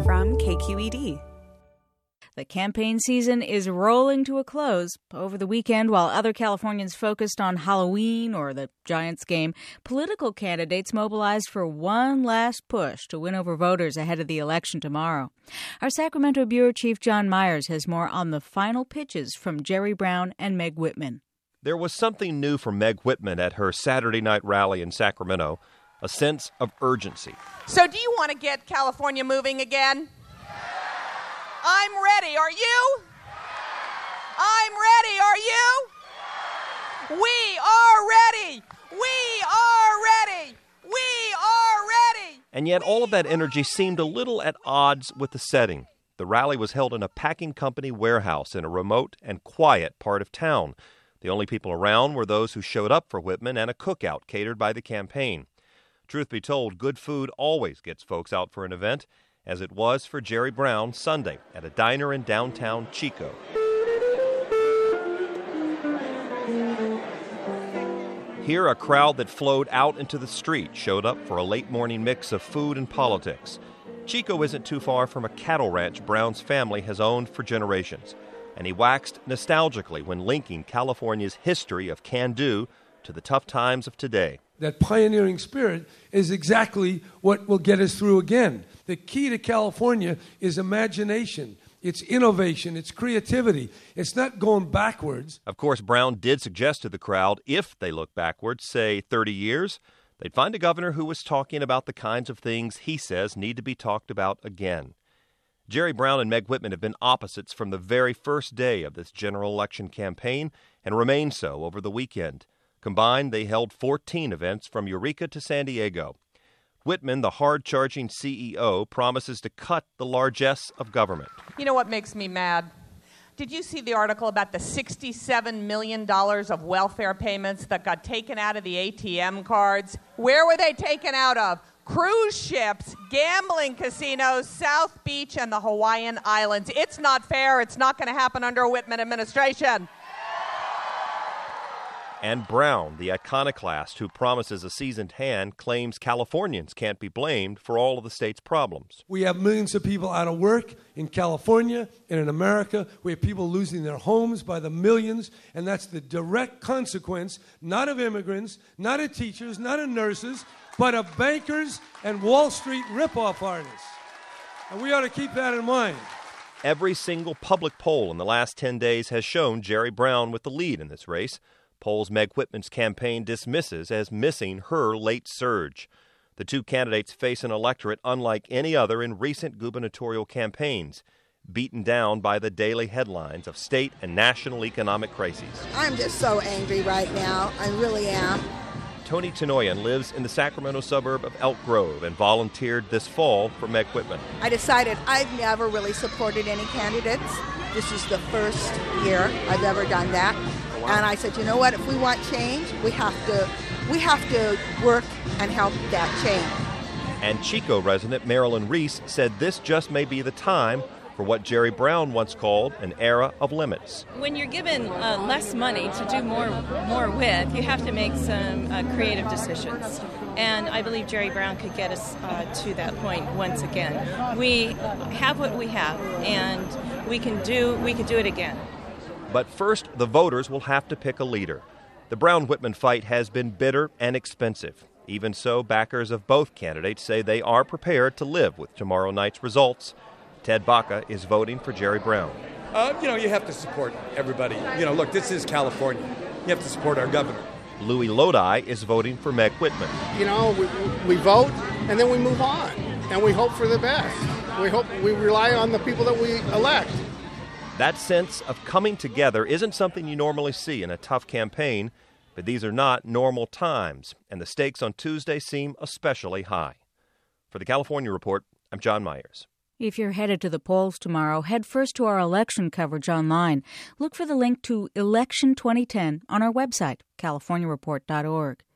from KQED. The campaign season is rolling to a close. Over the weekend, while other Californians focused on Halloween or the Giants game, political candidates mobilized for one last push to win over voters ahead of the election tomorrow. Our Sacramento Bureau Chief John Myers has more on the final pitches from Jerry Brown and Meg Whitman. There was something new for Meg Whitman at her Saturday night rally in Sacramento, a sense of urgency. So do you want to get California moving again? I'm ready. Are you? I'm ready. Are you? We are ready. We are ready. We are ready. And yet all of that energy seemed a little at odds with the setting. The rally was held in a packing company warehouse in a remote and quiet part of town. The only people around were those who showed up for Whitman and a cookout catered by the campaign. Truth be told, good food always gets folks out for an event, as it was for Jerry Brown Sunday at a diner in downtown Chico. Here, a crowd that flowed out into the street showed up for a late-morning mix of food and politics. Chico isn't too far from a cattle ranch Brown's family has owned for generations, and he waxed nostalgically when linking California's history of can-do to the tough times of today. That pioneering spirit is exactly what will get us through again. The key to California is imagination. It's innovation. It's creativity. It's not going backwards. Of course, Brown did suggest to the crowd, if they look backwards, say 30 years, they'd find a governor who was talking about the kinds of things he says need to be talked about again. Jerry Brown and Meg Whitman have been opposites from the very first day of this general election campaign and remain so over the weekend. Combined, they held 14 events from Eureka to San Diego. Whitman, the hard-charging CEO, promises to cut the largesse of government. You know what makes me mad? Did you see the article about the $67 million of welfare payments that got taken out of the ATM cards? Where were they taken out of? Cruise ships, gambling casinos, South Beach, and the Hawaiian Islands. It's not fair. It's not going to happen under a Whitman administration. And Brown, the iconoclast who promises a seasoned hand, claims Californians can't be blamed for all of the state's problems. We have millions of people out of work in California and in America. We have people losing their homes by the millions, and that's the direct consequence, not of immigrants, not of teachers, not of nurses, but of bankers and Wall Street ripoff artists. And we ought to keep that in mind. Every single public poll in the last 10 days has shown Jerry Brown with the lead in this race. Polls Meg Whitman's campaign dismisses as missing her late surge. The two candidates face an electorate unlike any other in recent gubernatorial campaigns, beaten down by the daily headlines of state and national economic crises. I'm just so angry right now. I really am. Tony Tenoyan lives in the Sacramento suburb of Elk Grove and volunteered this fall for Meg Whitman. I decided I've never really supported any candidates. This is the first year I've ever done that. Wow. And I said, you know what, if we want change, we have to work and help that change. And Chico resident Marilyn Reese said this just may be the time for what Jerry Brown once called an era of limits. When you're given less money to do more with, you have to make some creative decisions. And I believe Jerry Brown could get us to that point once again. We have what we have, and we can do it again. But first, the voters will have to pick a leader. The Brown-Whitman fight has been bitter and expensive. Even so, backers of both candidates say they are prepared to live with tomorrow night's results. Ted Baca is voting for Jerry Brown. You have to support everybody. Look, this is California. You have to support our governor. Louis Lodi is voting for Meg Whitman. We vote and then we move on, and we hope for the best. We rely on the people that we elect. That sense of coming together isn't something you normally see in a tough campaign, but these are not normal times, and the stakes on Tuesday seem especially high. For the California Report, I'm John Myers. If you're headed to the polls tomorrow, head first to our election coverage online. Look for the link to Election 2010 on our website, californiareport.org.